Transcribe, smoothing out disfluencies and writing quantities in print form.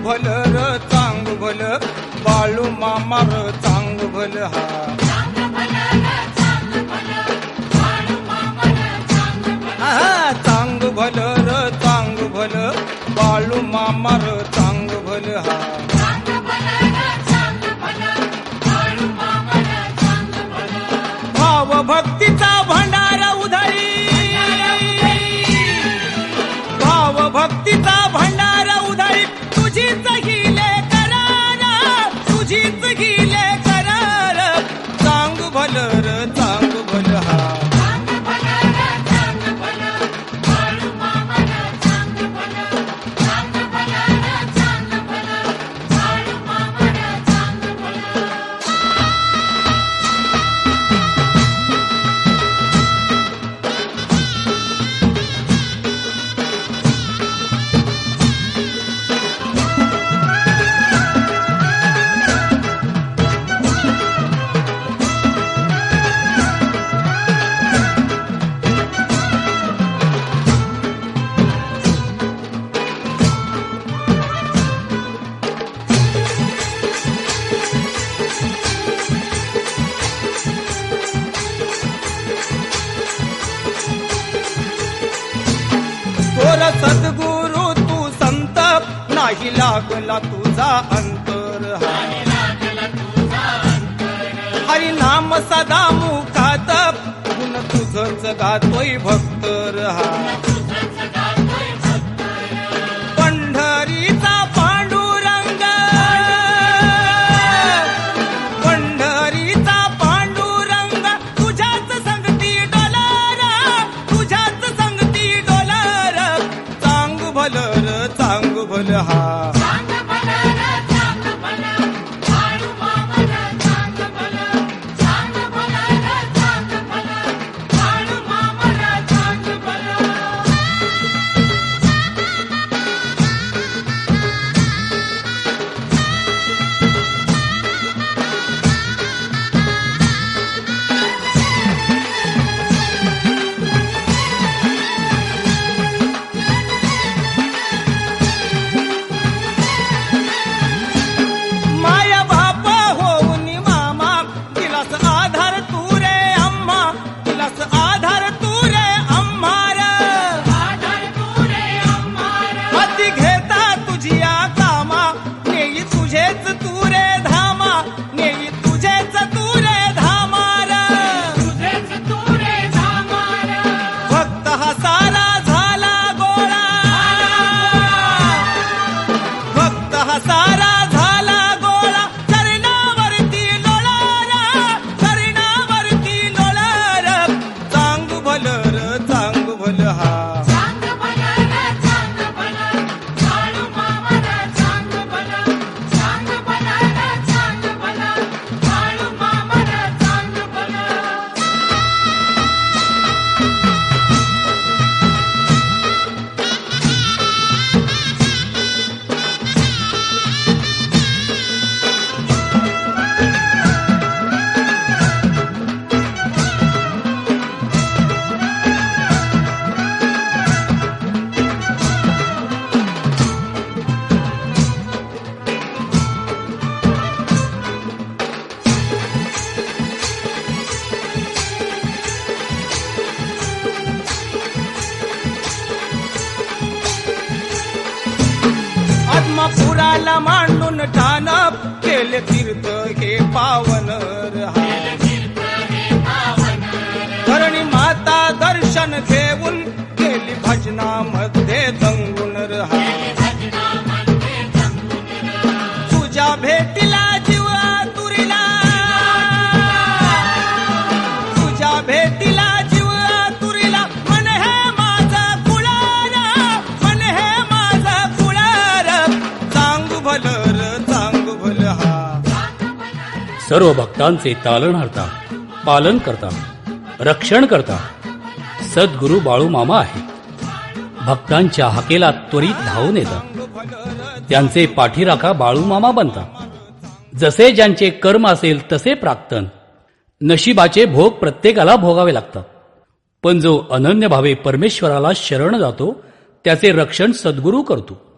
भल र चांग भल बाळू मामा र चांग भल हा. चांग भल र चांग भल बाळू मामा र चांग भल हा. भाव भक्तीचा भंडारा उधळी, भाव भक्तीचा भंडारा उधळी, तुझीच हिले करार, तुझीच हिले करार. चांग भल र चांग भल हा. सद्गुरु तू संत नाही लागला तुझा अंतर हा. हरी नाम सदा मुखात गुण तुझच गातोय भक्त हा. पंढरीचा पांडुरंग, पंढरीचा पांडुरंग तुझ्याच संगती डोलार, तुझ्याच संगती डोलार. चांग भल र चांग भल हा. पुराला मांडून ठाण केले तीर्थ हे पावन रहा. धरणी माता दर्शन घेऊन गेली भजनामध्ये दंगून रहा. तुझ्या भेटीला जीव आतुरला, तुझ्या भेटीला जीव आतुरला. मन हे माझा कुळार, मन हे माझा कुळार. चांग भल र चांग भल हा. सर्व भक्तांचे तालनहार्ता, पालन करता, रक्षण करता सद्गुरु बाळू मामा आहे. भक्तांच्या हाकेला त्वरित धावून येतात. त्यांचे पाठीराखा बाळू मामा बनतात. जसे ज्यांचे कर्म असेल तसे प्राक्तन. नशिबाचे भोग प्रत्येकाला भोगावे लागतात. पण जो अनन्य भावे परमेश्वराला शरण जातो त्याचे रक्षण सद्गुरू करतो.